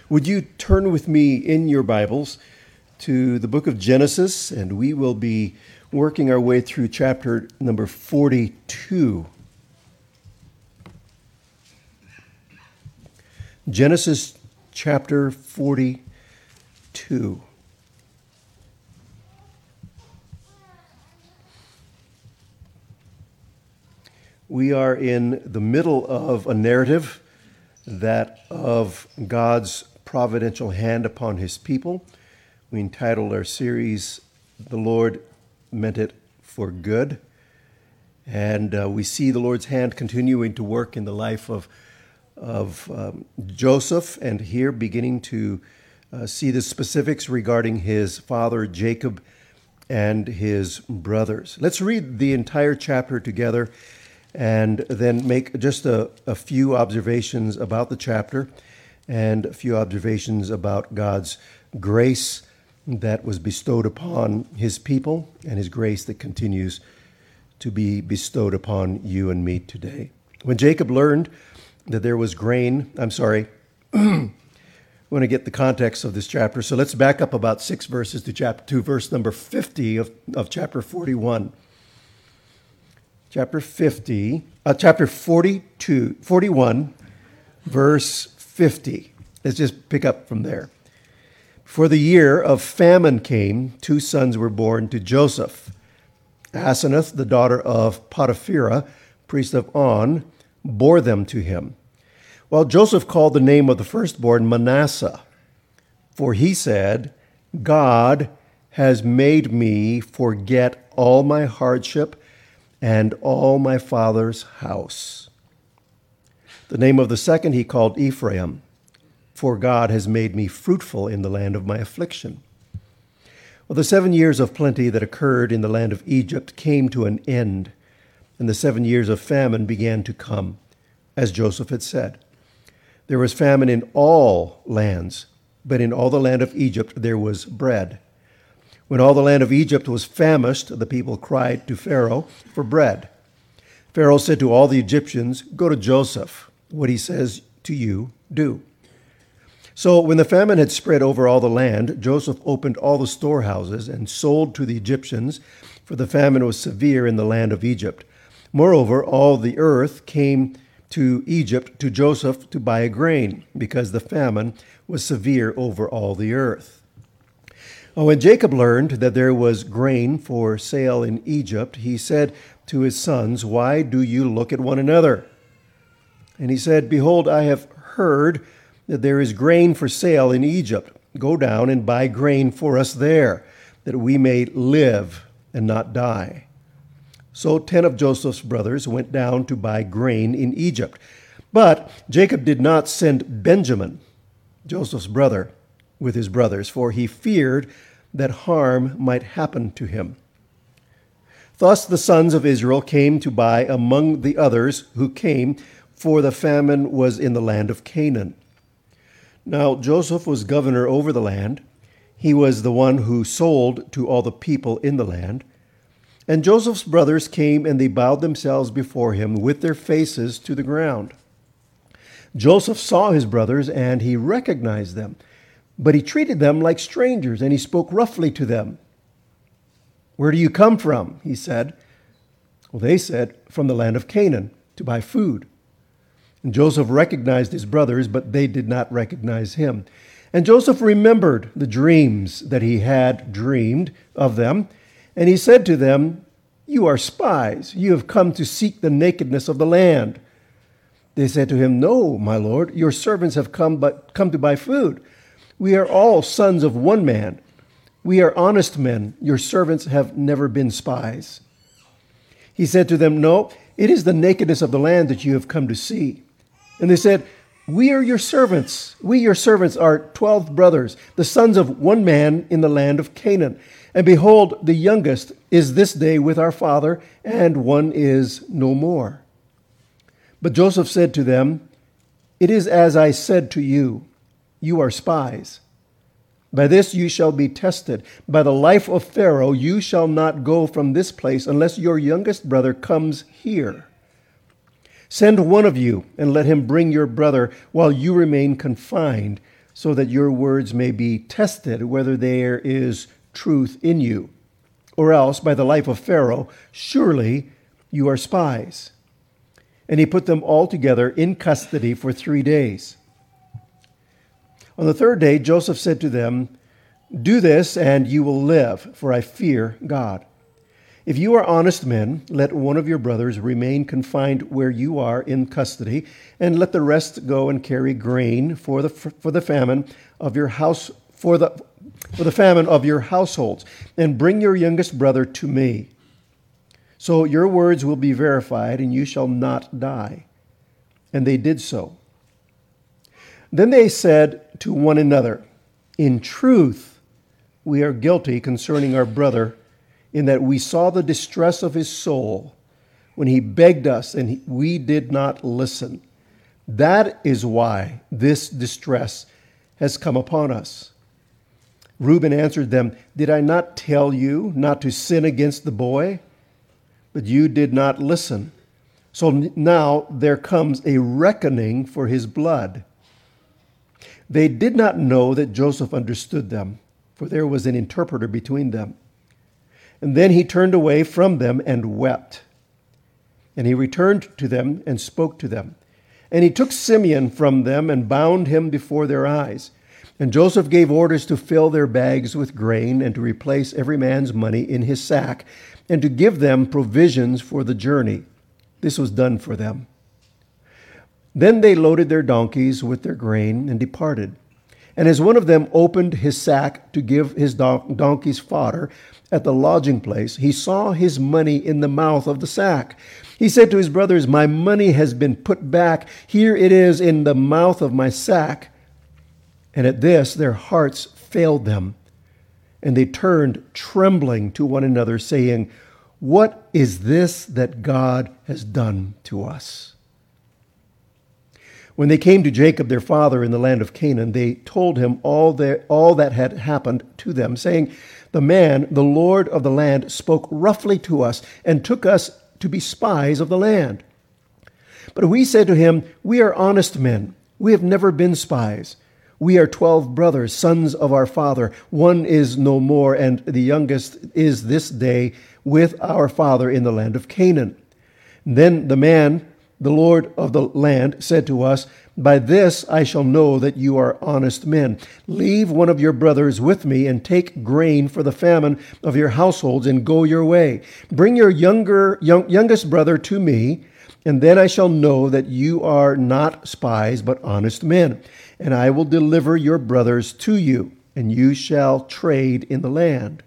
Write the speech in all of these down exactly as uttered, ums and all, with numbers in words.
Would you turn with me in your Bibles to the book of Genesis, and we will be working our way through chapter number forty-two. Genesis chapter forty-two. We are in the middle of a narrative that of God's providential hand upon his people. We entitled our series, The Lord Meant It for Good. And uh, we see the Lord's hand continuing to work in the life of, of um, Joseph, and here beginning to uh, see the specifics regarding his father Jacob and his brothers. Let's read the entire chapter together and then make just a, a few observations about the chapter and a few observations about God's grace that was bestowed upon his people and his grace that continues to be bestowed upon you and me today. When Jacob learned that there was grain, I'm sorry, I want to get the context of this chapter, so let's back up about six verses to chapter two, verse number fifty of, of chapter forty-one. Chapter fifty, uh, chapter forty-two, forty-one, verse fifty. Let's just pick up from there. For the year of famine came, two sons were born to Joseph. Asenath, the daughter of Potipherah, priest of On, bore them to him. While Joseph called the name of the firstborn Manasseh, for he said, God has made me forget all my hardship and all my father's house. The name of the second he called Ephraim, for God has made me fruitful in the land of my affliction. Well, the seven years of plenty that occurred in the land of Egypt came to an end, and the seven years of famine began to come, as Joseph had said. There was famine in all lands, but in all the land of Egypt there was bread. When all the land of Egypt was famished, the people cried to Pharaoh for bread. Pharaoh said to all the Egyptians, go to Joseph. What he says to you, do. So when the famine had spread over all the land, Joseph opened all the storehouses and sold to the Egyptians, for the famine was severe in the land of Egypt. Moreover, all the earth came to Egypt to Joseph to buy grain, because the famine was severe over all the earth. When Jacob learned that there was grain for sale in Egypt, he said to his sons, why do you look at one another? And he said, behold, I have heard that there is grain for sale in Egypt. Go down and buy grain for us there, that we may live and not die. So ten of Joseph's brothers went down to buy grain in Egypt. But Jacob did not send Benjamin, Joseph's brother, with his brothers, for he feared that harm might happen to him. Thus the sons of Israel came to buy among the others who came, for the famine was in the land of Canaan. Now Joseph was governor over the land. He was the one who sold to all the people in the land. And Joseph's brothers came, and they bowed themselves before him with their faces to the ground. Joseph saw his brothers, and he recognized them. But he treated them like strangers, and he spoke roughly to them. Where do you come from? He said. Well, they said, from the land of Canaan, to buy food. And Joseph recognized his brothers, but they did not recognize him. And Joseph remembered the dreams that he had dreamed of them, and he said to them, you are spies. You have come to seek the nakedness of the land. They said to him, no, my lord, your servants have come but come to buy food. We are all sons of one man. We are honest men. Your servants have never been spies. He said to them, no, it is the nakedness of the land that you have come to see. And they said, we are your servants. We, your servants, are twelve brothers, the sons of one man in the land of Canaan. And behold, the youngest is this day with our father, and one is no more. But Joseph said to them, it is as I said to you, you are spies. By this you shall be tested. By the life of Pharaoh you shall not go from this place unless your youngest brother comes here. Send one of you and let him bring your brother while you remain confined, so that your words may be tested whether there is truth in you. Or else, by the life of Pharaoh, surely you are spies." And he put them all together in custody for three days. On the third day, Joseph said to them, "Do this, and you will live, for I fear God. If you are honest men, let one of your brothers remain confined where you are in custody, and let the rest go and carry grain for the for the famine of your house for the for the famine of your households, and bring your youngest brother to me. So your words will be verified, and you shall not die." And they did so. Then they said to one another, "In truth, we are guilty concerning our brother, in that we saw the distress of his soul when he begged us, and we did not listen. That is why this distress has come upon us." Reuben answered them, "Did I not tell you not to sin against the boy? But you did not listen. So now there comes a reckoning for his blood." They did not know that Joseph understood them, for there was an interpreter between them. And then he turned away from them and wept. And he returned to them and spoke to them. And he took Simeon from them and bound him before their eyes. And Joseph gave orders to fill their bags with grain and to replace every man's money in his sack, and to give them provisions for the journey. This was done for them. Then they loaded their donkeys with their grain and departed. And as one of them opened his sack to give his don- donkey's fodder at the lodging place, he saw his money in the mouth of the sack. He said to his brothers, "My money has been put back. Here it is in the mouth of my sack." And at this their hearts failed them, and they turned trembling to one another, saying, "What is this that God has done to us?" When they came to Jacob their father in the land of Canaan, they told him all, their, all that had happened to them, saying, "The man, the Lord of the land, spoke roughly to us and took us to be spies of the land. But we said to him, 'We are honest men. We have never been spies. We are twelve brothers, sons of our father. One is no more, and the youngest is this day with our father in the land of Canaan.' Then the man, the Lord of the land, said to us, 'By this I shall know that you are honest men. Leave one of your brothers with me and take grain for the famine of your households and go your way. Bring your younger, young, youngest brother to me, and then I shall know that you are not spies but honest men. And I will deliver your brothers to you, and you shall trade in the land.'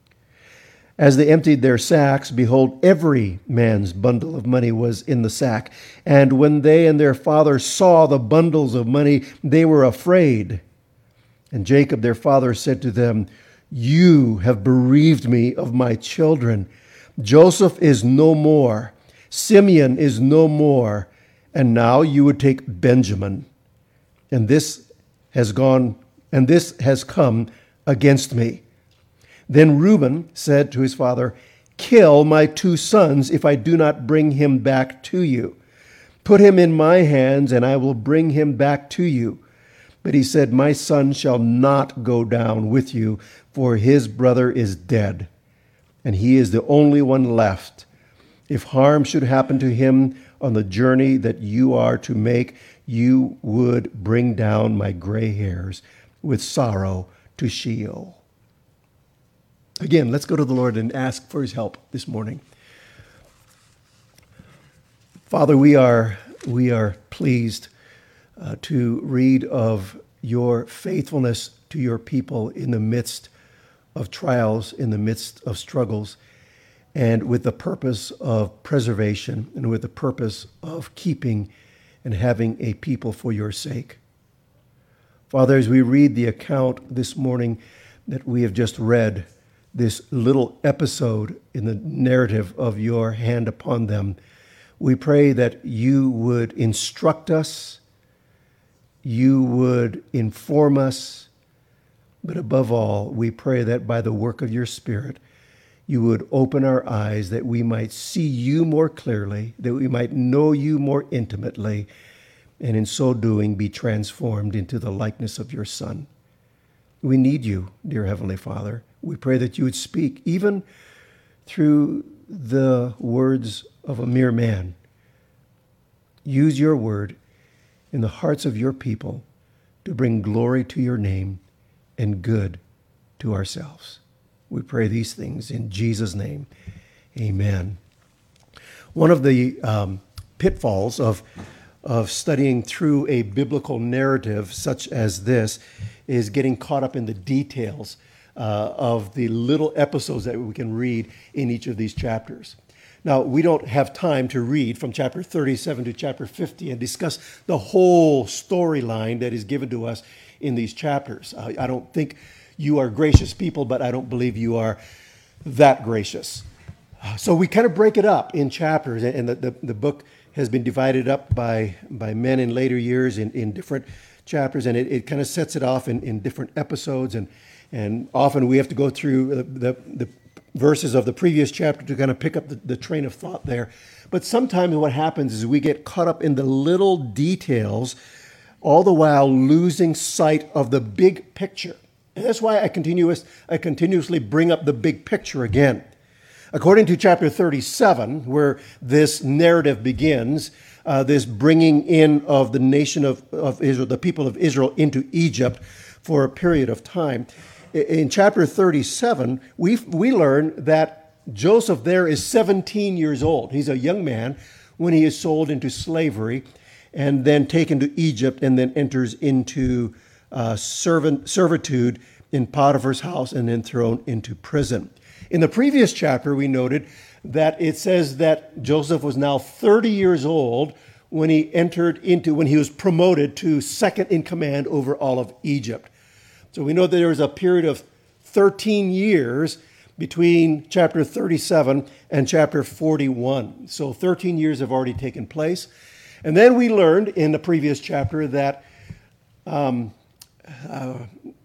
As they emptied their sacks, behold, every man's bundle of money was in the sack. And when they and their father saw the bundles of money, they were afraid. And Jacob their father said to them, 'You have bereaved me of my children. Joseph is no more. Simeon is no more. And now you would take Benjamin. And this has gone, and this has come against me.' Then Reuben said to his father, 'Kill my two sons if I do not bring him back to you. Put him in my hands, and I will bring him back to you.' But he said, 'My son shall not go down with you, for his brother is dead, and he is the only one left. If harm should happen to him on the journey that you are to make, you would bring down my gray hairs with sorrow to Sheol.'" Again, let's go to the Lord and ask for his help this morning. Father, we are we are pleased uh, to read of your faithfulness to your people in the midst of trials, in the midst of struggles, and with the purpose of preservation and with the purpose of keeping and having a people for your sake. Father, as we read the account this morning that we have just read, this little episode in the narrative of your hand upon them, we pray that you would instruct us, you would inform us, but above all, we pray that by the work of your Spirit, you would open our eyes that we might see you more clearly, that we might know you more intimately, and in so doing be transformed into the likeness of your Son. We need you, dear Heavenly Father. We pray that you would speak, even through the words of a mere man. Use your word in the hearts of your people to bring glory to your name and good to ourselves. We pray these things in Jesus' name. Amen. One of the um, pitfalls of, of studying through a biblical narrative such as this is getting caught up in the details uh, of the little episodes that we can read in each of these chapters. Now, we don't have time to read from chapter thirty-seven to chapter fifty and discuss the whole storyline that is given to us in these chapters. Uh, I don't think you are gracious people, but I don't believe you are that gracious. So we kind of break it up in chapters, and the, the, the book has been divided up by, by men in later years in, in different chapters, and it, it kind of sets it off in, in different episodes, and, and often we have to go through the, the, the verses of the previous chapter to kind of pick up the, the train of thought there. But sometimes what happens is we get caught up in the little details, all the while losing sight of the big picture. And that's why I, continuous, I continuously bring up the big picture again. According to chapter thirty-seven, where this narrative begins, uh, this bringing in of the nation of, of Israel, the people of Israel into Egypt for a period of time. In chapter thirty-seven, we we learn that Joseph there is seventeen years old. He's a young man when he is sold into slavery and then taken to Egypt and then enters into uh, servant servitude in Potiphar's house and then thrown into prison. In the previous chapter, we noted that it says that Joseph was now thirty years old when he entered into, when he was promoted to second in command over all of Egypt. So we know that there was a period of thirteen years between chapter thirty-seven and chapter forty-one. So thirteen years have already taken place. And then we learned in the previous chapter that, um, uh,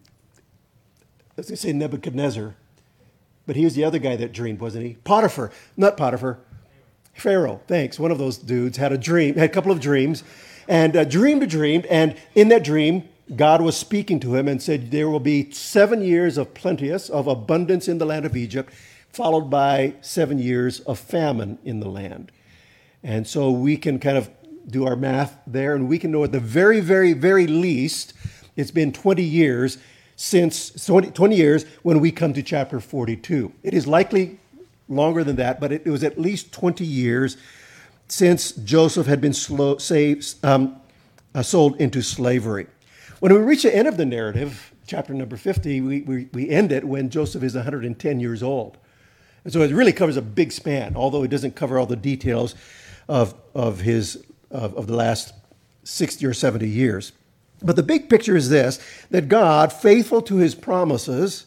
let's say Nebuchadnezzar, but he was the other guy that dreamed, wasn't he? Potiphar, not Potiphar, Pharaoh, thanks. One of those dudes had a dream, had a couple of dreams, and uh, dreamed a dream, and in that dream, God was speaking to him and said, there will be seven years of plenteous, of abundance in the land of Egypt, followed by seven years of famine in the land. And so we can kind of do our math there, and we can know at the very, very, very least, it's been twenty years since, twenty, twenty years when we come to chapter forty-two. It is likely longer than that, but it, it was at least twenty years since Joseph had been slow, saved, um, uh, sold into slavery. When we reach the end of the narrative, chapter number fifty, we, we, we end it when Joseph is one hundred ten years old. And so it really covers a big span, although it doesn't cover all the details of, of, his, of, of the last sixty or seventy years. But the big picture is this, that God, faithful to his promises,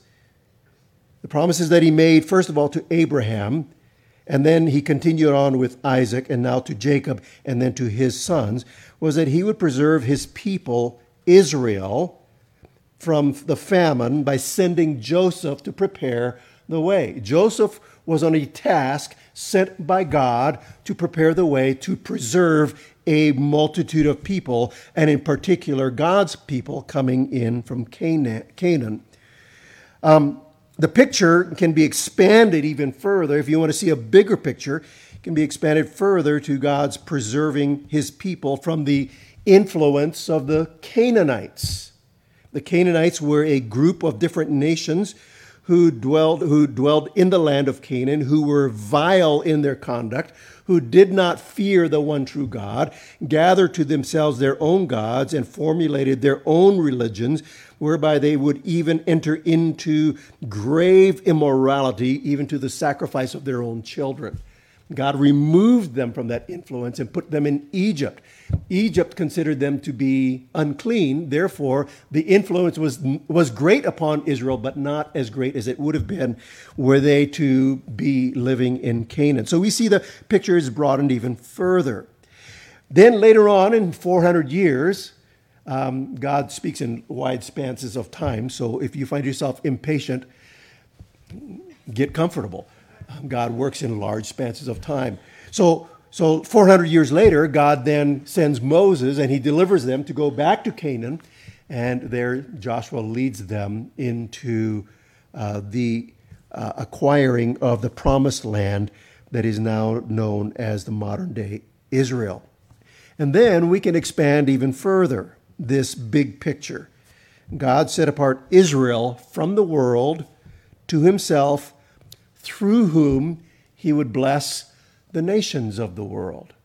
the promises that he made, first of all, to Abraham, and then he continued on with Isaac, and now to Jacob, and then to his sons, was that he would preserve his people Israel from the famine by sending Joseph to prepare the way. Joseph was on a task sent by God to prepare the way to preserve a multitude of people, and in particular, God's people coming in from Canaan. Um, the picture can be expanded even further. If you want to see a bigger picture, it can be expanded further to God's preserving his people from the influence of the Canaanites. The Canaanites were a group of different nations who dwelled, who dwelled in the land of Canaan, who were vile in their conduct, who did not fear the one true God, gathered to themselves their own gods, and formulated their own religions, whereby they would even enter into grave immorality, even to the sacrifice of their own children. God removed them from that influence and put them in Egypt. Egypt considered them to be unclean. Therefore, the influence was, was great upon Israel, but not as great as it would have been were they to be living in Canaan. So we see the picture is broadened even further. Then later on in four hundred years, um, God speaks in wide spanses of time. So if you find yourself impatient, get comfortable. God works in large spanses of time. So, So four hundred years later, God then sends Moses and he delivers them to go back to Canaan. And there Joshua leads them into uh, the uh, acquiring of the promised land that is now known as the modern day Israel. And then we can expand even further this big picture. God set apart Israel from the world to himself, through whom he would bless the nations of the world.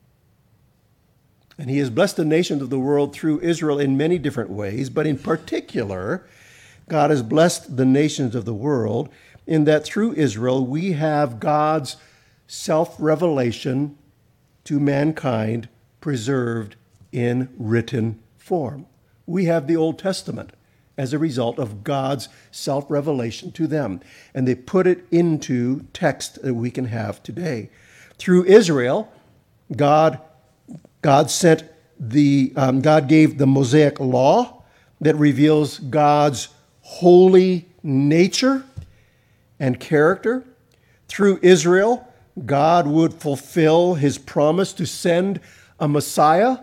And he has blessed the nations of the world through Israel in many different ways, but in particular, God has blessed the nations of the world in that through Israel we have God's self-revelation to mankind preserved in written form. We have the Old Testament as a result of God's self-revelation to them, and they put it into text that we can have today. Through Israel, God, God sent the um, God gave the Mosaic law that reveals God's holy nature and character. Through Israel, God would fulfill his promise to send a Messiah.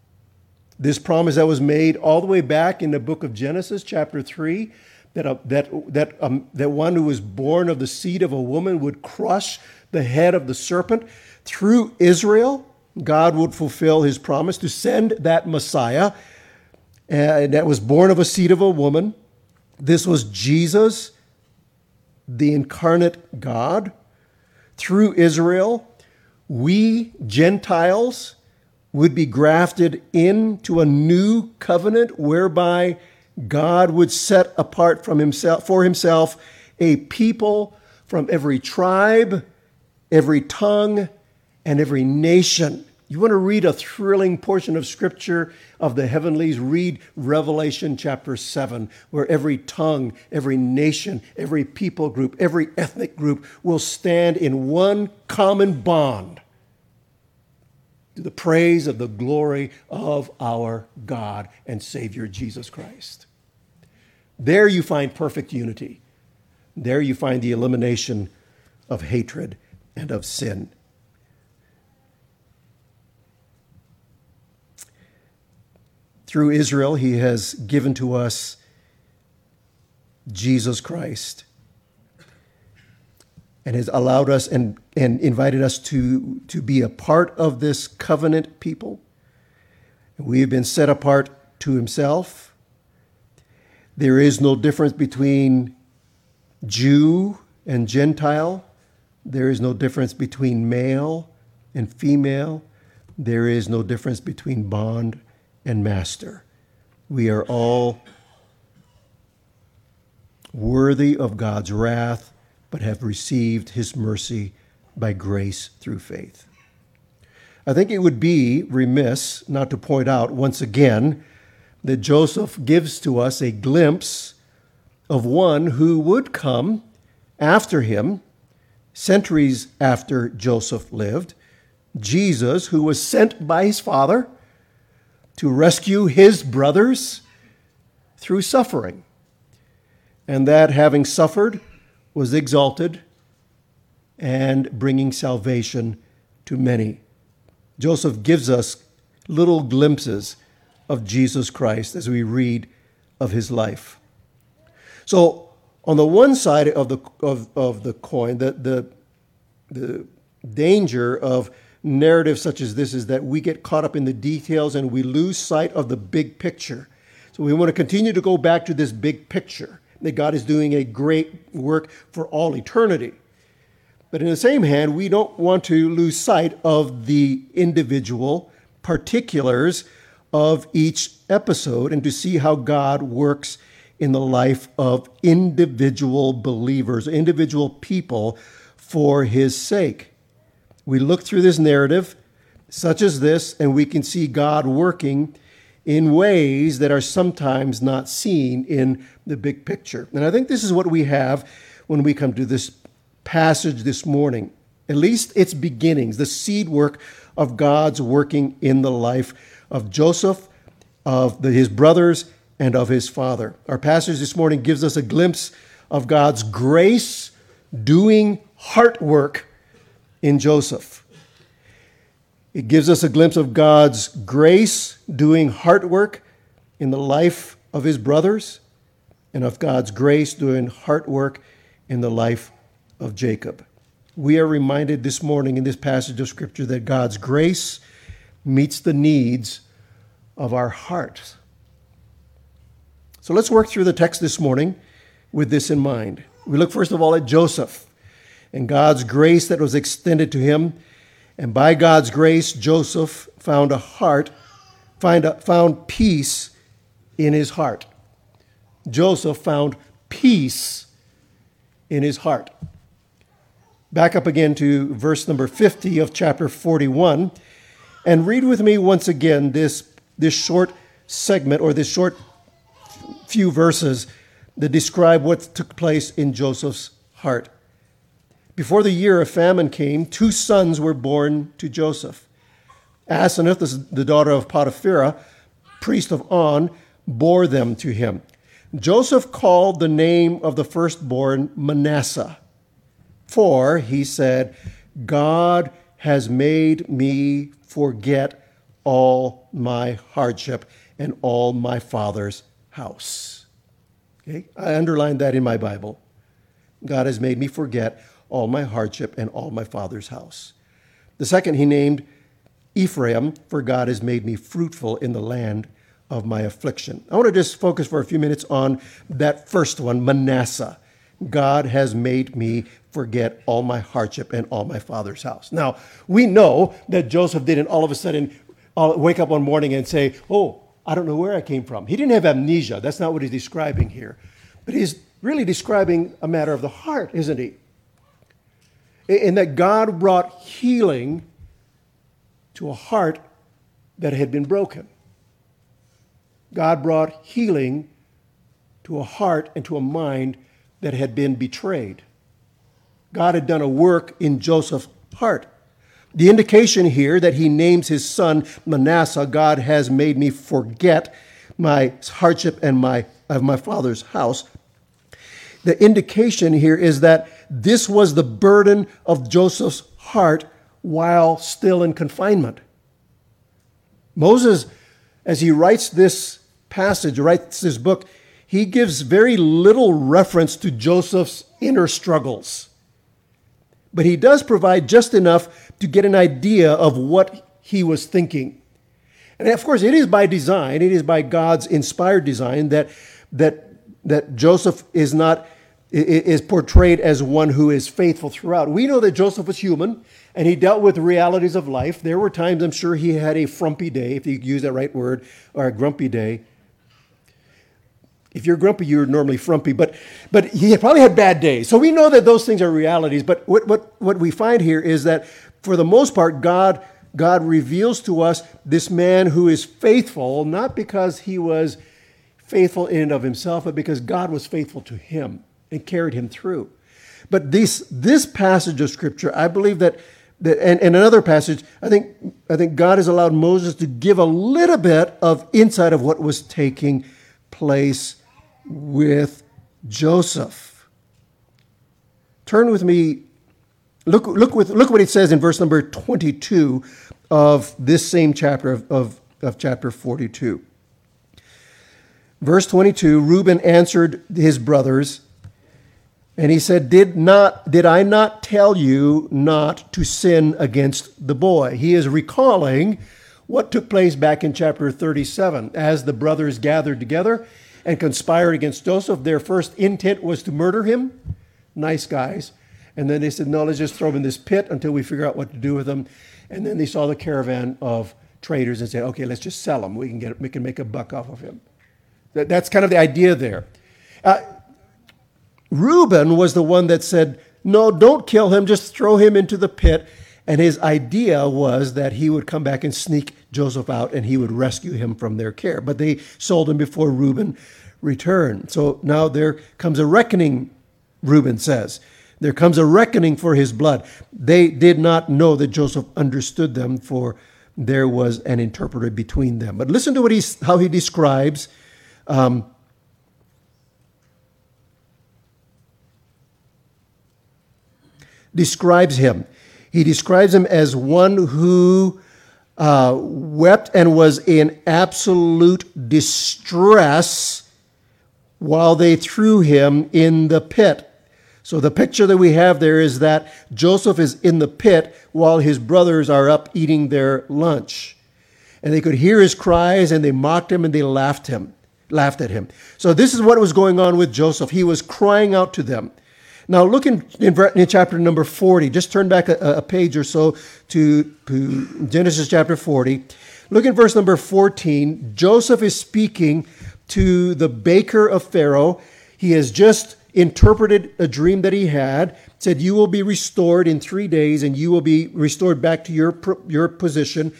This promise that was made all the way back in the book of Genesis, chapter three, that a, that that um, that one who was born of the seed of a woman would crush the head of the serpent. Through Israel, God would fulfill his promise to send that Messiah uh, that was born of a seed of a woman. This was Jesus, the incarnate God. Through Israel, we Gentiles would be grafted into a new covenant whereby God would set apart from himself for himself a people from every tribe, every tongue, and every nation. You want to read a thrilling portion of Scripture of the heavenlies? Read Revelation chapter seven, where every tongue, every nation, every people group, every ethnic group will stand in one common bond to the praise of the glory of our God and Savior Jesus Christ. There you find perfect unity. There you find the elimination of hatred and of sin. Through Israel, he has given to us Jesus Christ and has allowed us and, and invited us to, to be a part of this covenant people. We have been set apart to himself. There is no difference between Jew and Gentile. There is no difference between male and female. There is no difference between bond and master. We are all worthy of God's wrath, but have received his mercy by grace through faith. I think it would be remiss not to point out once again that Joseph gives to us a glimpse of one who would come after him, centuries after Joseph lived, Jesus, who was sent by his Father to rescue his brothers through suffering, and that having suffered was exalted and bringing salvation to many. Joseph gives us little glimpses of Jesus Christ as we read of his life. So on the one side of the of, of the coin, the, the, the danger of narrative such as this is that we get caught up in the details and we lose sight of the big picture. So we want to continue to go back to this big picture, that God is doing a great work for all eternity. But in the same hand, we don't want to lose sight of the individual particulars of each episode and to see how God works in the life of individual believers, individual people for his sake. We look through this narrative, such as this, and we can see God working in ways that are sometimes not seen in the big picture. And I think this is what we have when we come to this passage this morning. At least its beginnings, the seed work of God's working in the life of Joseph, of the, his brothers, and of his father. Our passage this morning gives us a glimpse of God's grace doing heart work in Joseph. It gives us a glimpse of God's grace doing heart work in the life of his brothers, and of God's grace doing heart work in the life of Jacob. We are reminded this morning in this passage of Scripture that God's grace meets the needs of our hearts. So let's work through the text this morning with this in mind. We look first of all at Joseph and God's grace that was extended to him. And by God's grace, Joseph found a heart, find a, found peace in his heart. Joseph found peace in his heart. Back up again to verse number fifty of chapter forty-one, and read with me once again this, this short segment or this short few verses that describe what took place in Joseph's heart. Before the year of famine came, two sons were born to Joseph. Asenath, the daughter of Potipharah, priest of On, bore them to him. Joseph called the name of the firstborn Manasseh, for, he said, God has made me forget all my hardship and all my father's house. Okay? I underlined that in my Bible. God has made me forget all my hardship and all my father's house. The second he named Ephraim, for God has made me fruitful in the land of my affliction. I want to just focus for a few minutes on that first one, Manasseh. God has made me forget all my hardship and all my father's house. Now, we know that Joseph didn't all of a sudden wake up one morning and say, oh, I don't know where I came from. He didn't have amnesia. That's not what he's describing here. But he's really describing a matter of the heart, isn't he? In that God brought healing to a heart that had been broken. God brought healing to a heart and to a mind that had been betrayed. God had done a work in Joseph's heart. The indication here that he names his son Manasseh, God has made me forget my hardship and my of my father's house. The indication here is that this was the burden of Joseph's heart while still in confinement. Moses, as he writes this passage, writes this book, he gives very little reference to Joseph's inner struggles. But he does provide just enough to get an idea of what he was thinking. And of course, it is by design, it is by God's inspired design that that that Joseph is not is portrayed as one who is faithful throughout. We know that Joseph was human and he dealt with the realities of life. There were times I'm sure he had a frumpy day, if you use that right word, or a grumpy day. If you're grumpy, you're normally frumpy, but but he probably had bad days. So we know that those things are realities. But what what, what we find here is that for the most part, God God reveals to us this man who is faithful, not because he was faithful in and of himself, but because God was faithful to him and carried him through. But this this passage of Scripture, I believe that, that and, and another passage, I think I think God has allowed Moses to give a little bit of insight of what was taking place with Joseph. Turn with me, look look with look what it says in verse number twenty-two of this same chapter of, of, of chapter forty-two. Verse twenty-two, Reuben answered his brothers, and he said, Did not did I not tell you not to sin against the boy? He is recalling what took place back in chapter thirty-seven. As the brothers gathered together and conspired against Joseph, their first intent was to murder him. Nice guys. And then they said, no, let's just throw him in this pit until we figure out what to do with him. And then they saw the caravan of traders and said, okay, let's just sell him. We can get we can make a buck off of him. That, that's kind of the idea there. Uh, Reuben was the one that said, no, don't kill him, just throw him into the pit. And his idea was that he would come back and sneak Joseph out and he would rescue him from their care. But they sold him before Reuben returned. So now there comes a reckoning, Reuben says. There comes a reckoning for his blood. They did not know that Joseph understood them, for there was an interpreter between them. But listen to what he's, how he describes um, describes him. He describes him as one who uh, wept and was in absolute distress while they threw him in the pit. So the picture that we have there is that Joseph is in the pit while his brothers are up eating their lunch. And they could hear his cries, and they mocked him and they laughed him, laughed at him. So this is what was going on with Joseph. He was crying out to them. Now look in, in, in chapter number forty. Just turn back a, a page or so to, to Genesis chapter forty. Look at verse number fourteen. Joseph is speaking to the baker of Pharaoh. He has just interpreted a dream that he had, said, you will be restored in three days and you will be restored back to your, your position,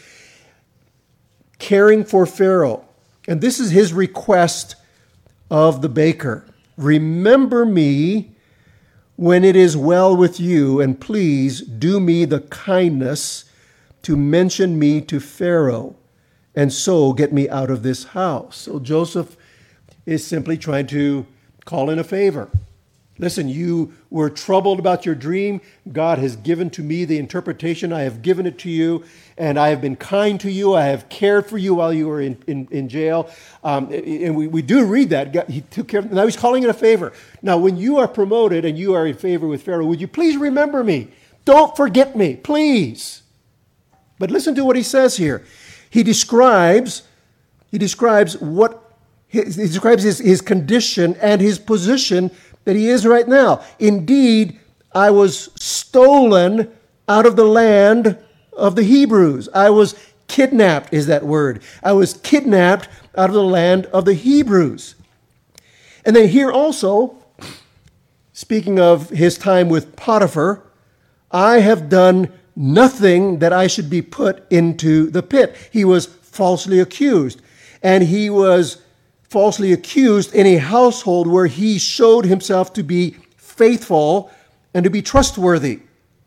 caring for Pharaoh. And this is his request of the baker. Remember me when it is well with you, and please do me the kindness to mention me to Pharaoh, and so get me out of this house. So Joseph is simply trying to call in a favor. Listen, you were troubled about your dream. God has given to me the interpretation. I have given it to you, and I have been kind to you. I have cared for you while you were in, in, in jail. Um, and we, we do read that. God, he took care of, now he's calling it a favor. Now, when you are promoted and you are in favor with Pharaoh, would you please remember me? Don't forget me, please. But listen to what he says here. He describes, he describes what he describes his, his condition and his position that he is right now. Indeed, I was stolen out of the land of the Hebrews. I was kidnapped, is that word. I was kidnapped out of the land of the Hebrews. And then here also, speaking of his time with Potiphar, I have done nothing that I should be put into the pit. He was falsely accused. And he was falsely accused in a household where he showed himself to be faithful and to be trustworthy.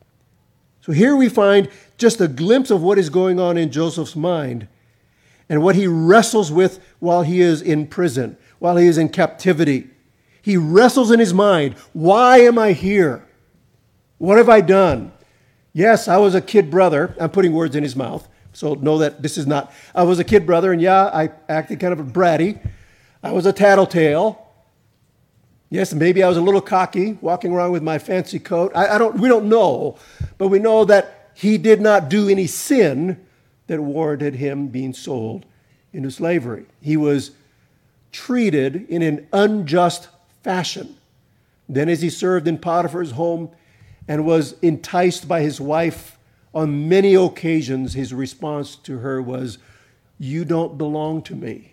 So here we find just a glimpse of what is going on in Joseph's mind and what he wrestles with while he is in prison, while he is in captivity. He wrestles in his mind, why am I here? What have I done? Yes, I was a kid brother. I'm putting words in his mouth, so know that this is not, I was a kid brother, and yeah, I acted kind of a bratty. I was a tattletale. Yes, maybe I was a little cocky, walking around with my fancy coat. I, I don't. We don't know, but we know that he did not do any sin that warranted him being sold into slavery. He was treated in an unjust fashion. Then, as he served in Potiphar's home and was enticed by his wife on many occasions, his response to her was, "You don't belong to me.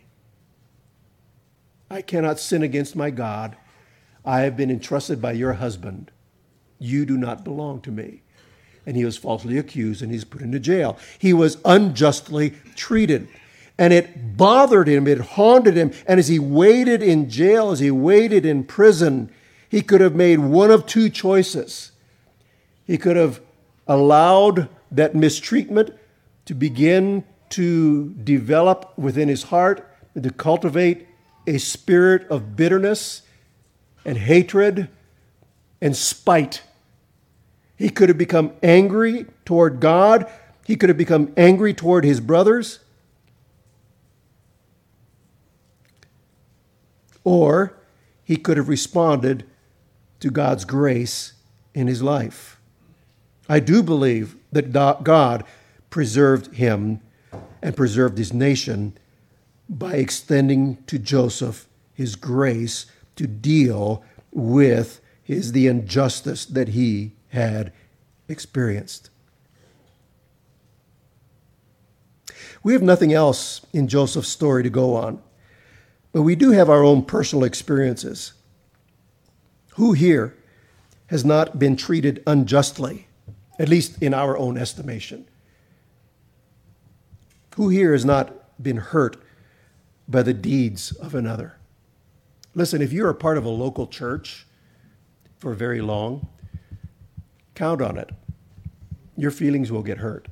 I cannot sin against my God. I have been entrusted by your husband. You do not belong to me." And he was falsely accused and he's put into jail. He was unjustly treated. And it bothered him, it haunted him. And as he waited in jail, as he waited in prison, he could have made one of two choices. He could have allowed that mistreatment to begin to develop within his heart and to cultivate a spirit of bitterness and hatred and spite. He could have become angry toward God. He could have become angry toward his brothers. Or he could have responded to God's grace in his life. I do believe that God preserved him and preserved his nation by extending to Joseph his grace to deal with his the injustice that he had experienced. We have nothing else in Joseph's story to go on, but we do have our own personal experiences. Who here has not been treated unjustly, at least in our own estimation? Who here has not been hurt by the deeds of another? Listen, if you're a part of a local church for very long, count on it. Your feelings will get hurt.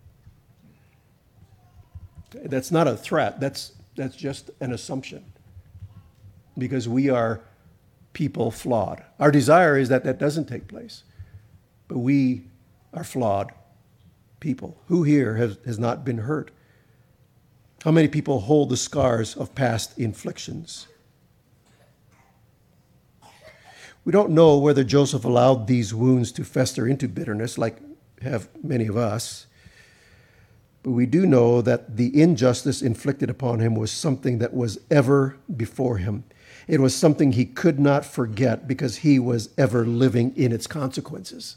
That's not a threat. That's, that's just an assumption. Because we are people flawed. Our desire is that that doesn't take place. But we are flawed people? Who here has, has not been hurt? How many people hold the scars of past inflictions? We don't know whether Joseph allowed these wounds to fester into bitterness, like have many of us. But we do know that the injustice inflicted upon him was something that was ever before him. It was something he could not forget because he was ever living in its consequences.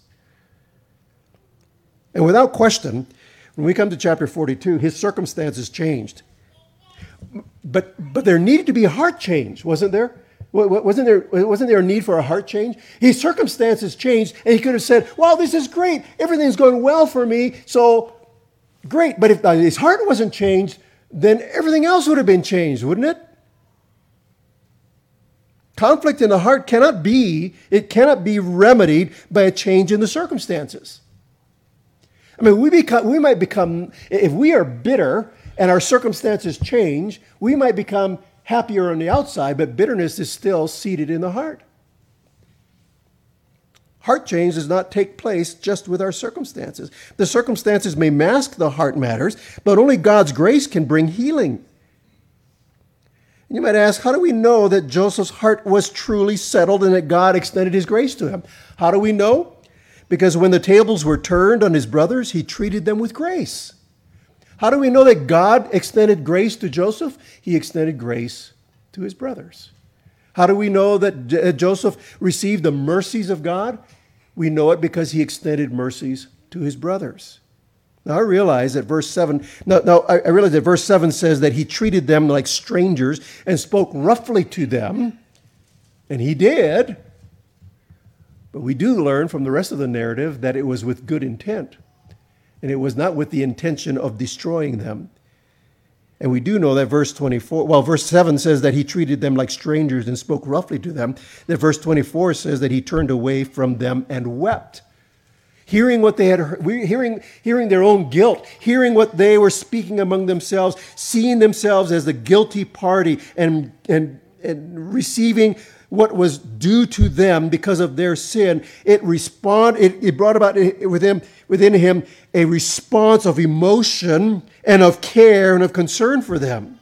And without question, when we come to chapter forty-two, his circumstances changed. But but there needed to be a heart change, wasn't there? Wasn't there, wasn't there a need for a heart change? His circumstances changed, and he could have said, well, this is great. Everything's going well for me, so great. But if his heart wasn't changed, then everything else would have been changed, wouldn't it? Conflict in the heart cannot be, it cannot be remedied by a change in the circumstances. I mean, we become, we might become, if we are bitter and our circumstances change, we might become happier on the outside, but bitterness is still seated in the heart. Heart change does not take place just with our circumstances. The circumstances may mask the heart matters, but only God's grace can bring healing. And you might ask, how do we know that Joseph's heart was truly settled and that God extended his grace to him? How do we know? Because when the tables were turned on his brothers, he treated them with grace. How do we know that God extended grace to Joseph? He extended grace to his brothers. How do we know that J- Joseph received the mercies of God? We know it because he extended mercies to his brothers. Now I realize that verse seven, no, no, I, I realize that verse seven says that he treated them like strangers and spoke roughly to them. And he did. But we do learn from the rest of the narrative that it was with good intent. And it was not with the intention of destroying them. And we do know that verse twenty-four, well, verse seven says that he treated them like strangers and spoke roughly to them. That verse twenty-four says that he turned away from them and wept. Hearing what they had heard, hearing, hearing their own guilt, hearing what they were speaking among themselves, seeing themselves as the guilty party and, and, and receiving what was due to them because of their sin, it respond, it, it brought about within, within him a response of emotion and of care and of concern for them.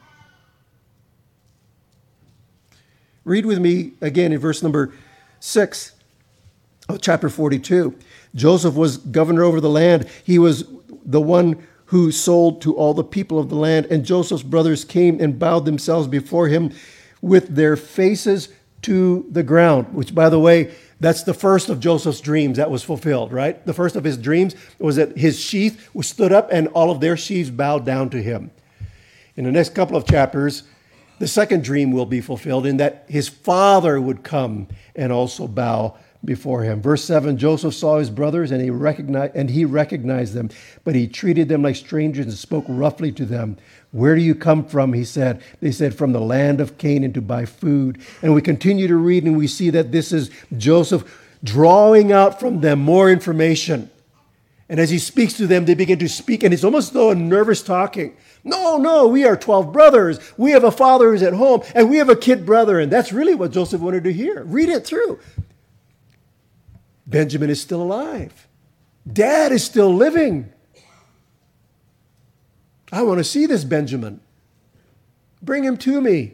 Read with me again in verse number six of chapter forty-two. Joseph was governor over the land. He was the one who sold to all the people of the land. And Joseph's brothers came and bowed themselves before him with their faces to the ground, which, by the way, that's the first of Joseph's dreams that was fulfilled, right? The first of his dreams was that his sheath was stood up and all of their sheaves bowed down to him. In the next couple of chapters, the second dream will be fulfilled in that his father would come and also bow before him. Verse seven, Joseph saw his brothers and he recognized and he recognized them, but he treated them like strangers and spoke roughly to them. Where do you come from? He said. They said, from the land of Canaan to buy food. And we continue to read and we see that this is Joseph drawing out from them more information. And as he speaks to them, they begin to speak, and it's almost though a nervous talking. No, no, we are twelve brothers. We have a father who's at home, and we have a kid brother. And that's really what Joseph wanted to hear. Read it through. Benjamin is still alive. Dad is still living. I want to see this Benjamin. Bring him to me.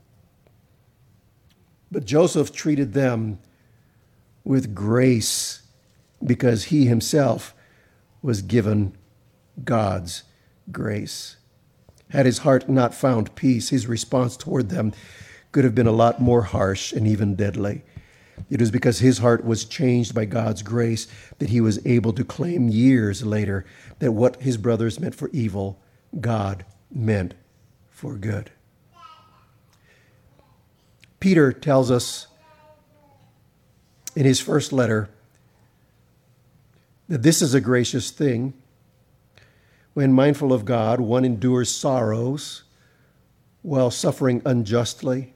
But Joseph treated them with grace because he himself was given God's grace. Had his heart not found peace, his response toward them could have been a lot more harsh and even deadly. It was because his heart was changed by God's grace that he was able to claim years later that what his brothers meant for evil, God meant for good. Peter tells us in his first letter that this is a gracious thing. When mindful of God, one endures sorrows while suffering unjustly.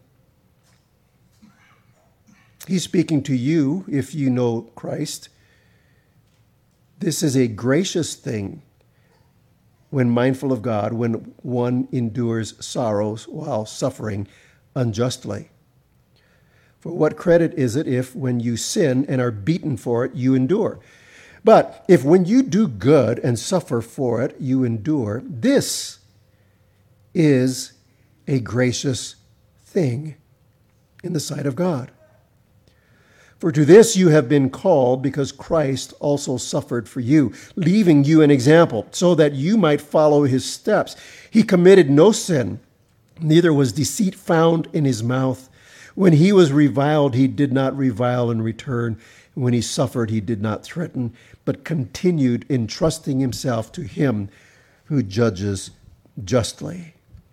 He's speaking to you if you know Christ. This is a gracious thing when mindful of God, when one endures sorrows while suffering unjustly. For what credit is it if, when you sin and are beaten for it, you endure? But if when you do good and suffer for it, you endure, this is a gracious thing in the sight of God. For to this you have been called, because Christ also suffered for you, leaving you an example, so that you might follow his steps. He committed no sin, neither was deceit found in his mouth. When he was reviled, he did not revile in return. When he suffered, he did not threaten, but continued entrusting himself to him who judges justly.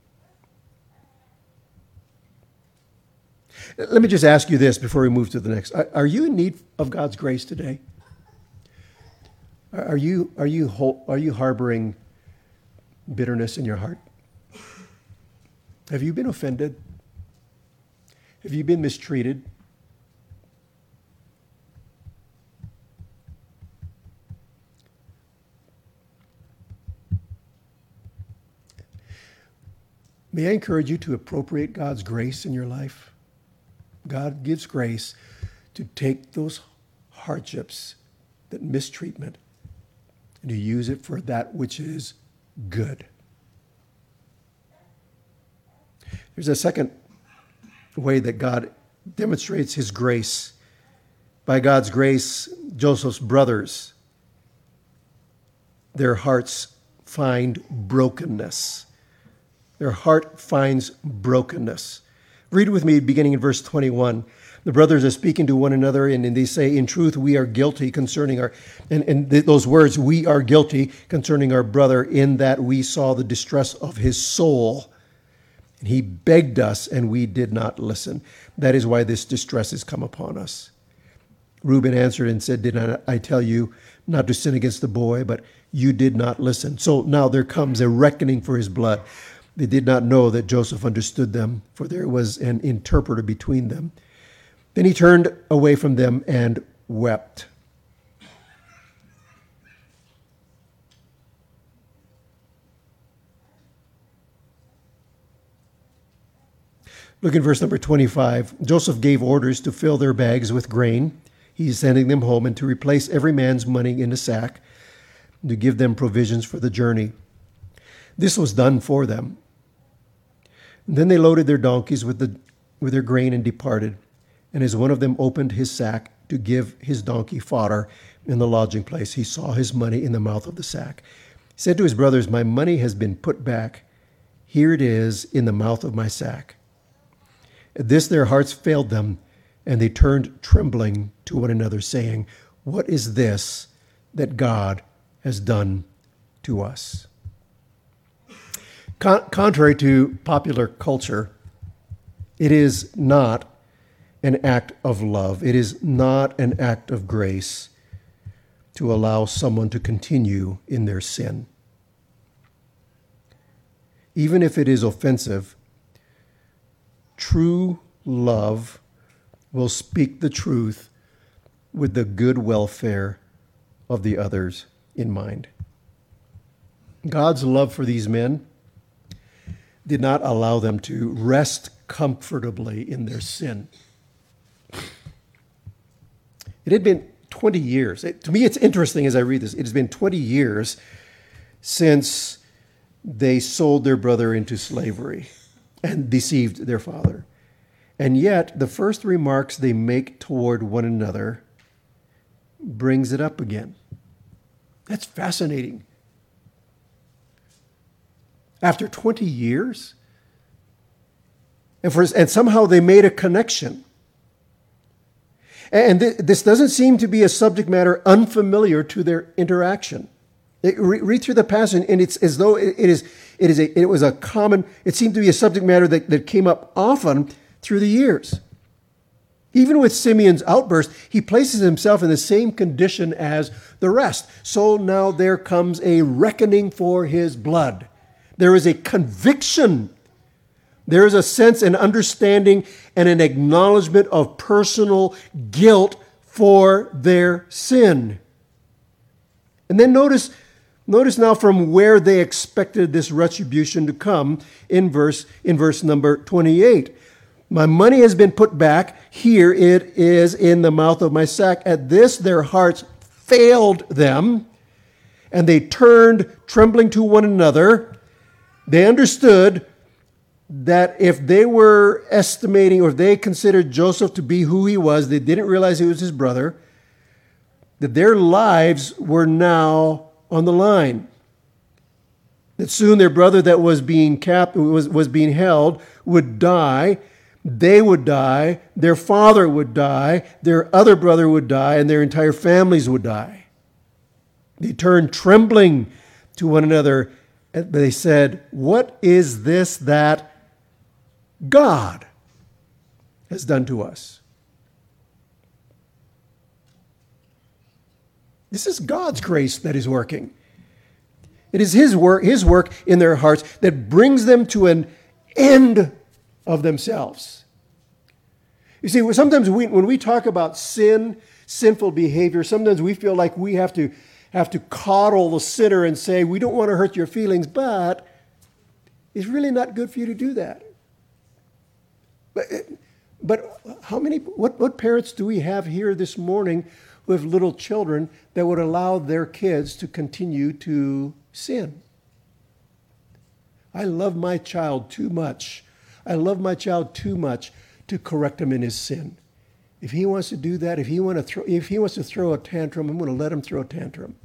Let me just ask you this before we move to the next. Are you in need of God's grace today? Are you, are you, are you harboring bitterness in your heart? Have you been offended? Have you been mistreated? May I encourage you to appropriate God's grace in your life? God gives grace to take those hardships, that mistreatment, and to use it for that which is good. There's a second way that God demonstrates his grace. By God's grace, Joseph's brothers, their hearts find brokenness. Their heart finds brokenness. Read with me beginning in verse twenty-one. The brothers are speaking to one another, and, and they say, in truth, we are guilty concerning our, and, and th- those words, we are guilty concerning our brother, in that we saw the distress of his soul. And he begged us, and we did not listen. That is why this distress has come upon us. Reuben answered and said, did not I tell you not to sin against the boy? But you did not listen. So now there comes a reckoning for his blood. They did not know that Joseph understood them, for there was an interpreter between them. Then he turned away from them and wept. Look in verse number twenty-five. Joseph gave orders to fill their bags with grain. He's sending them home, and to replace every man's money in a sack, to give them provisions for the journey. This was done for them. And then they loaded their donkeys with the with their grain and departed. And as one of them opened his sack to give his donkey fodder in the lodging place, he saw his money in the mouth of the sack. He said to his brothers, my money has been put back. Here it is in the mouth of my sack. At this their hearts failed them, and they turned trembling to one another, saying, what is this that God has done to us? Con- contrary to popular culture, it is not an act of love. It is not an act of grace to allow someone to continue in their sin. Even if it is offensive, true love will speak the truth with the good welfare of the others in mind. God's love for these men did not allow them to rest comfortably in their sin. It had been twenty years. It, to me, it's interesting as I read this. It has been twenty years since they sold their brother into slavery and deceived their father. And yet, the first remarks they make toward one another brings it up again. That's fascinating. After twenty years, and, for, and somehow they made a connection. And th- this doesn't seem to be a subject matter unfamiliar to their interaction. It, re- read through the passage, and it's as though it, it is. It is. A, it was a common. It seemed to be a subject matter that, that came up often through the years. Even with Simeon's outburst, he places himself in the same condition as the rest. So now there comes a reckoning for his blood. There is a conviction. There is a sense and understanding and an acknowledgement of personal guilt for their sin. And then notice, notice now from where they expected this retribution to come in verse, in verse number twenty-eight. My money has been put back. Here it is in the mouth of my sack. At this their hearts failed them, and they turned trembling to one another. They understood that if they were estimating, or if they considered Joseph to be who he was, they didn't realize he was his brother, that their lives were now on the line. That soon their brother that was being capped, was, was being held would die. They would die. Their father would die. Their other brother would die, and their entire families would die. They turned trembling to one another. They said, "What is this that God has done to us?" This is God's grace that is working. It is His work, His work in their hearts that brings them to an end of themselves. You see, sometimes we, when we talk about sin, sinful behavior, sometimes we feel like we have to have to coddle the sinner and say, we don't want to hurt your feelings, but it's really not good for you to do that. But, but how many, what, what parents do we have here this morning who have little children that would allow their kids to continue to sin? I love my child too much. I love my child too much to correct him in his sin. If he wants to do that, if he want to throw, if he wants to throw a tantrum, I'm going to let him throw a tantrum.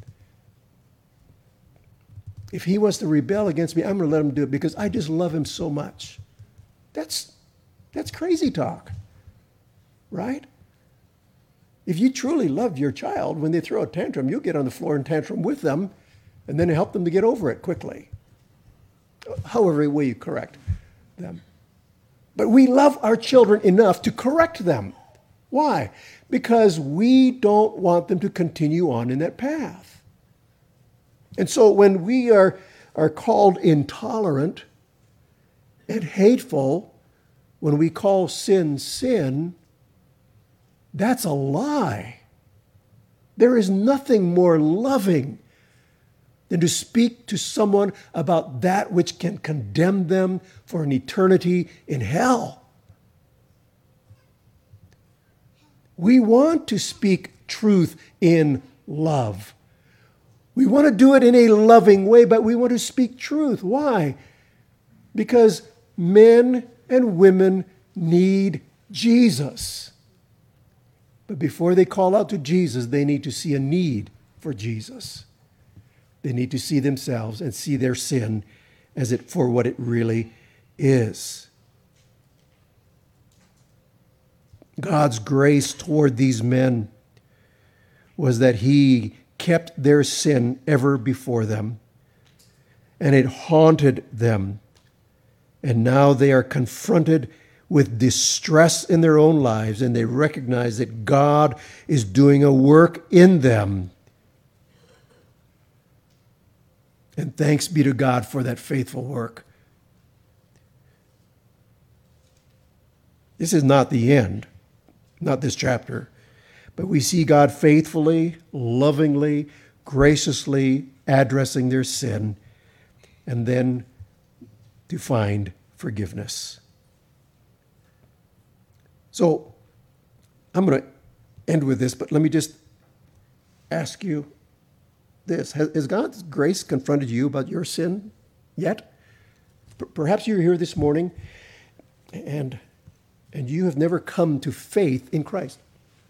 If he wants to rebel against me, I'm going to let him do it because I just love him so much. That's that's crazy talk, right? If you truly love your child, when they throw a tantrum, you'll get on the floor and tantrum with them and then help them to get over it quickly. However way you correct them. But we love our children enough to correct them. Why? Because we don't want them to continue on in that path. And so when we are, are called intolerant and hateful, when we call sin sin, that's a lie. There is nothing more loving than to speak to someone about that which can condemn them for an eternity in hell. We want to speak truth in love. We want to do it in a loving way, but we want to speak truth. Why? Because men and women need Jesus. But before they call out to Jesus, they need to see a need for Jesus. They need to see themselves and see their sin as it for what it really is. God's grace toward these men was that He kept their sin ever before them, and it haunted them. And now they are confronted with distress in their own lives, and they recognize that God is doing a work in them. And thanks be to God for that faithful work. This is not the end, not this chapter, but we see God faithfully, lovingly, graciously addressing their sin, and then to find forgiveness. So I'm going to end with this, but let me just ask you this. Has, has God's grace confronted you about your sin yet? P- perhaps you're here this morning and, and you have never come to faith in Christ.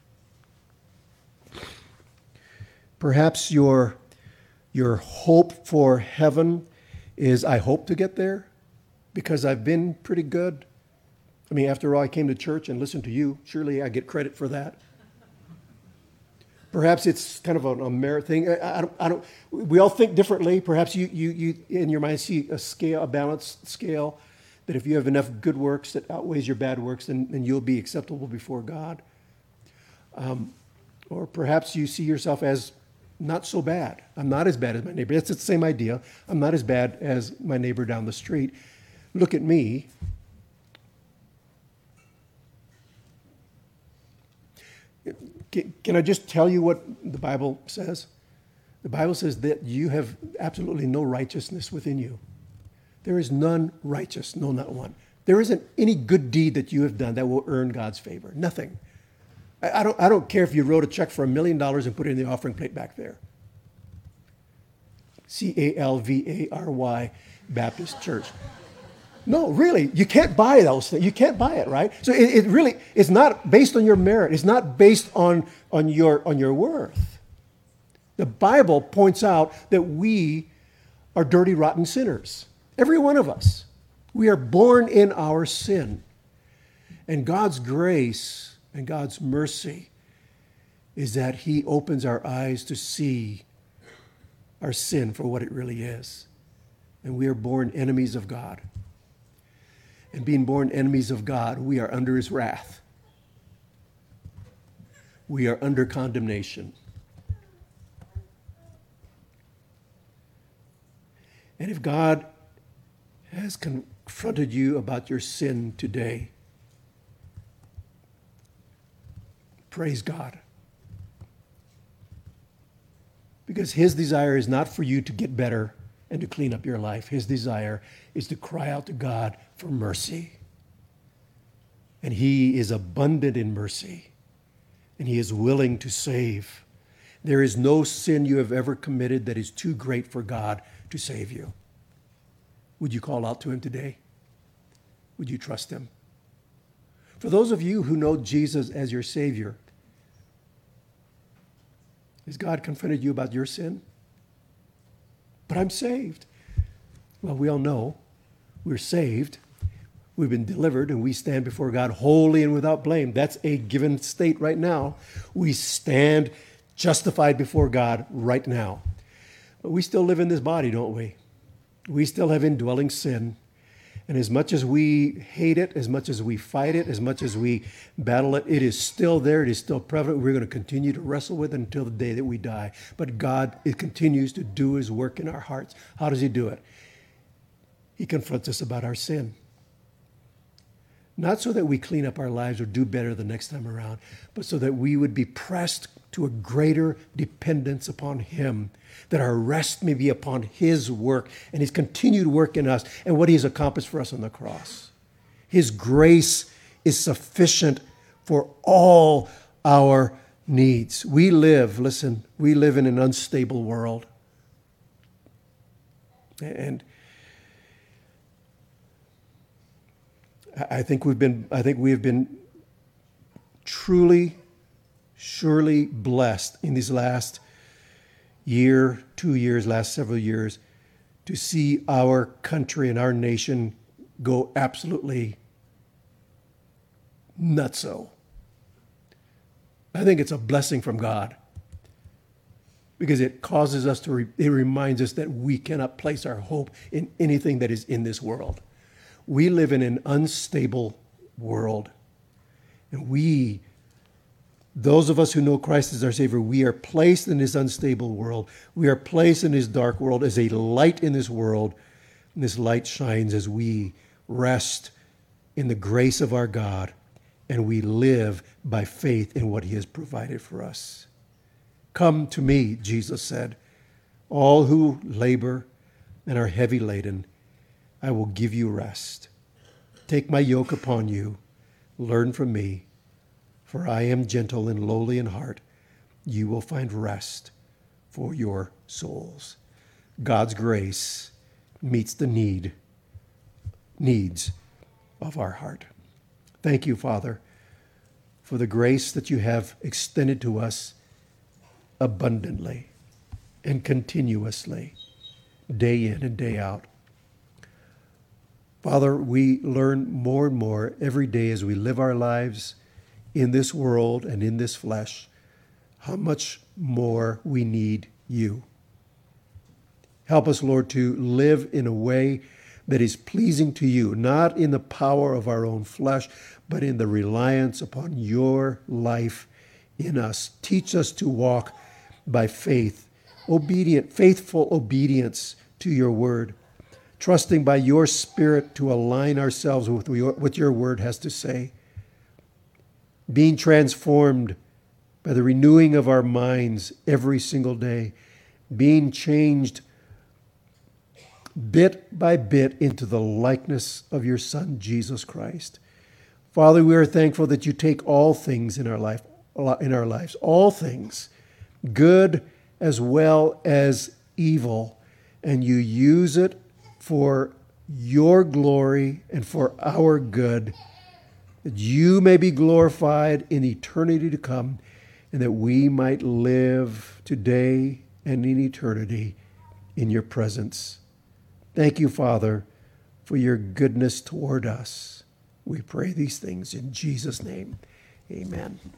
Perhaps your, your hope for heaven is, I hope to get there because I've been pretty good. I mean, after all, I came to church and listened to you. Surely I get credit for that. Perhaps it's kind of a, a merit thing. I, I, don't, I don't. We all think differently. Perhaps you, you, you, in your mind, see a scale, a balanced scale, that if you have enough good works that outweighs your bad works, then, then you'll be acceptable before God. Um, or perhaps you see yourself as not so bad. I'm not as bad as my neighbor. It's the same idea. I'm not as bad as my neighbor down the street. Look at me. Can I just tell you what the Bible says? The Bible says that you have absolutely no righteousness within you. There is none righteous, no, not one. There isn't any good deed that you have done that will earn God's favor. Nothing. I, I don't, I don't care if you wrote a check for a million dollars and put it in the offering plate back there. C A L V A R Y Baptist Church. No, really, you can't buy those things. You can't buy it, right? So it, it really, it's not based on your merit. It's not based on, on, your, on your worth. The Bible points out that we are dirty, rotten sinners. Every one of us. We are born in our sin. And God's grace and God's mercy is that he opens our eyes to see our sin for what it really is. And we are born enemies of God. And being born enemies of God, we are under his wrath. We are under condemnation. And if God has confronted you about your sin today, praise God. Because his desire is not for you to get better and to clean up your life. His desire is to cry out to God for mercy. And he is abundant in mercy. And he is willing to save. There is no sin you have ever committed that is too great for God to save you. Would you call out to him today? Would you trust him? For those of you who know Jesus as your Savior, has God confronted you about your sin? But I'm saved. Well, we all know we're saved. We've been delivered and we stand before God holy and without blame. That's a given state right now. We stand justified before God right now. But we still live in this body, don't we? We still have indwelling sin. And as much as we hate it, as much as we fight it, as much as we battle it, it is still there. It is still prevalent. We're going to continue to wrestle with it until the day that we die. But God, it continues to do his work in our hearts. How does he do it? He confronts us about our sin. Not so that we clean up our lives or do better the next time around, but so that we would be pressed to a greater dependence upon him, that our rest may be upon his work and his continued work in us and what he has accomplished for us on the cross. His grace is sufficient for all our needs. We live, listen, we live in an unstable world. And I think we've been, I think we have been truly, surely blessed in these last year, two years, last several years, to see our country and our nation go absolutely nutso. I think it's a blessing from God because it causes us to, re- it reminds us that we cannot place our hope in anything that is in this world. We live in an unstable world. And we, those of us who know Christ as our Savior, we are placed in this unstable world. We are placed in this dark world as a light in this world. And this light shines as we rest in the grace of our God and we live by faith in what he has provided for us. Come to me, Jesus said, all who labor and are heavy laden, I will give you rest. Take my yoke upon you. Learn from me, for I am gentle and lowly in heart. You will find rest for your souls. God's grace meets the need, needs of our heart. Thank you, Father, for the grace that you have extended to us abundantly and continuously, day in and day out. Father, we learn more and more every day as we live our lives in this world and in this flesh, how much more we need you. Help us, Lord, to live in a way that is pleasing to you, not in the power of our own flesh, but in the reliance upon your life in us. Teach us to walk by faith, obedient, faithful obedience to your word, trusting by your Spirit to align ourselves with what your word has to say, being transformed by the renewing of our minds every single day, being changed bit by bit into the likeness of your Son, Jesus Christ. Father, we are thankful that you take all things in our life, in our lives, all things, good as well as evil, and you use it for your glory and for our good, that you may be glorified in eternity to come, and that we might live today and in eternity in your presence. Thank you, Father, for your goodness toward us. We pray these things in Jesus' name. Amen.